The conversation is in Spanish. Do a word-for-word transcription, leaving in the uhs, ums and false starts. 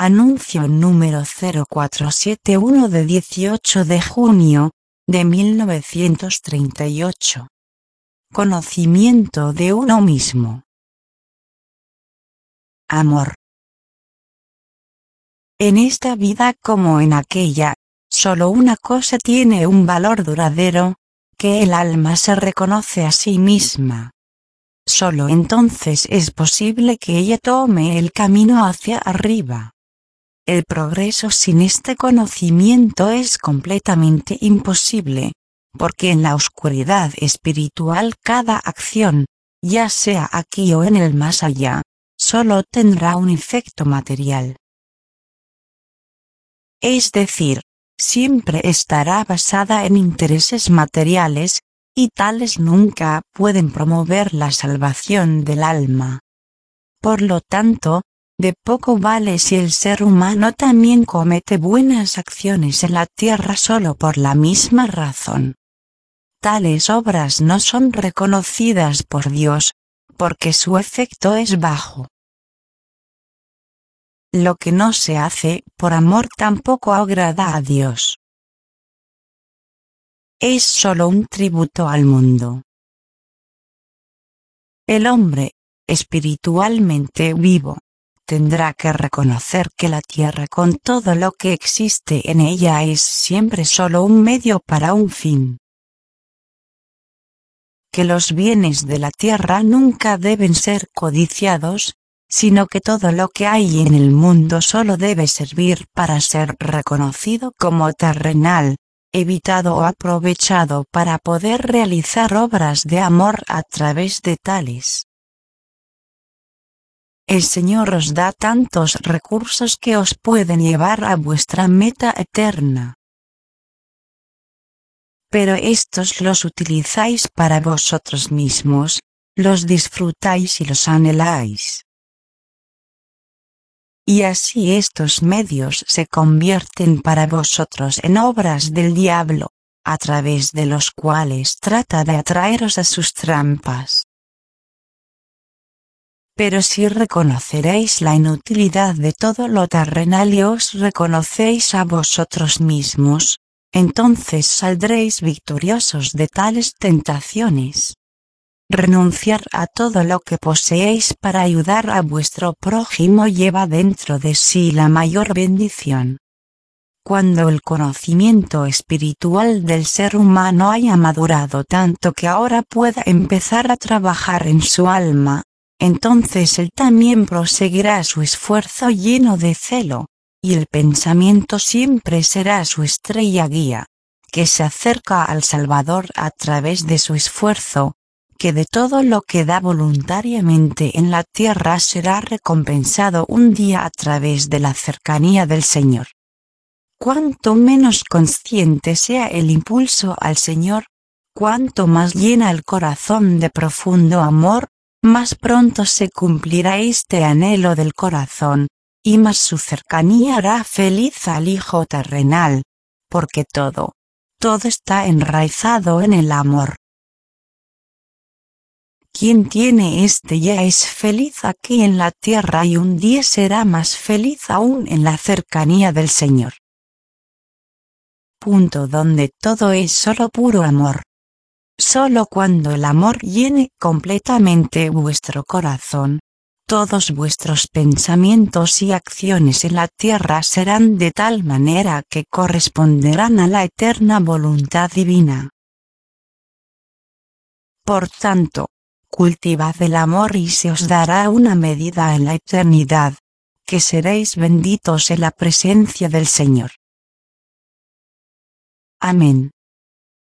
Anuncio número cero cuatro siete uno de dieciocho de junio de mil novecientos treinta y ocho. Conocimiento de uno mismo. Amor. En esta vida como en aquella, solo una cosa tiene un valor duradero, que el alma se reconoce a sí misma. Solo entonces es posible que ella tome el camino hacia arriba. El progreso sin este conocimiento es completamente imposible, porque en la oscuridad espiritual cada acción, ya sea aquí o en el más allá, solo tendrá un efecto material. Es decir, siempre estará basada en intereses materiales, y tales nunca pueden promover la salvación del alma. Por lo tanto, de poco vale si el ser humano también comete buenas acciones en la tierra solo por la misma razón. Tales obras no son reconocidas por Dios, porque su efecto es bajo. Lo que no se hace por amor tampoco agrada a Dios. Es solo un tributo al mundo. El hombre, espiritualmente vivo, tendrá que reconocer que la tierra con todo lo que existe en ella es siempre solo un medio para un fin. Que los bienes de la tierra nunca deben ser codiciados, sino que todo lo que hay en el mundo solo debe servir para ser reconocido como terrenal, evitado o aprovechado para poder realizar obras de amor a través de tales. El Señor os da tantos recursos que os pueden llevar a vuestra meta eterna. Pero estos los utilizáis para vosotros mismos, los disfrutáis y los anheláis. Y así estos medios se convierten para vosotros en obras del diablo, a través de los cuales trata de atraeros a sus trampas. Pero si reconoceréis la inutilidad de todo lo terrenal y os reconocéis a vosotros mismos, entonces saldréis victoriosos de tales tentaciones. Renunciar a todo lo que poseéis para ayudar a vuestro prójimo lleva dentro de sí la mayor bendición. Cuando el conocimiento espiritual del ser humano haya madurado tanto que ahora pueda empezar a trabajar en su alma, entonces él también proseguirá su esfuerzo lleno de celo, y el pensamiento siempre será su estrella guía, que se acerca al Salvador a través de su esfuerzo, que de todo lo que da voluntariamente en la tierra será recompensado un día a través de la cercanía del Señor. Cuanto menos consciente sea el impulso al Señor, cuanto más llena el corazón de profundo amor, más pronto se cumplirá este anhelo del corazón, y más su cercanía hará feliz al Hijo terrenal, porque todo, todo está enraizado en el amor. Quien tiene este ya es feliz aquí en la tierra y un día será más feliz aún en la cercanía del Señor. Punto donde todo es solo puro amor. Solo cuando el amor llene completamente vuestro corazón, todos vuestros pensamientos y acciones en la tierra serán de tal manera que corresponderán a la eterna voluntad divina. Por tanto, cultivad el amor y se os dará una medida en la eternidad, que seréis benditos en la presencia del Señor. Amén.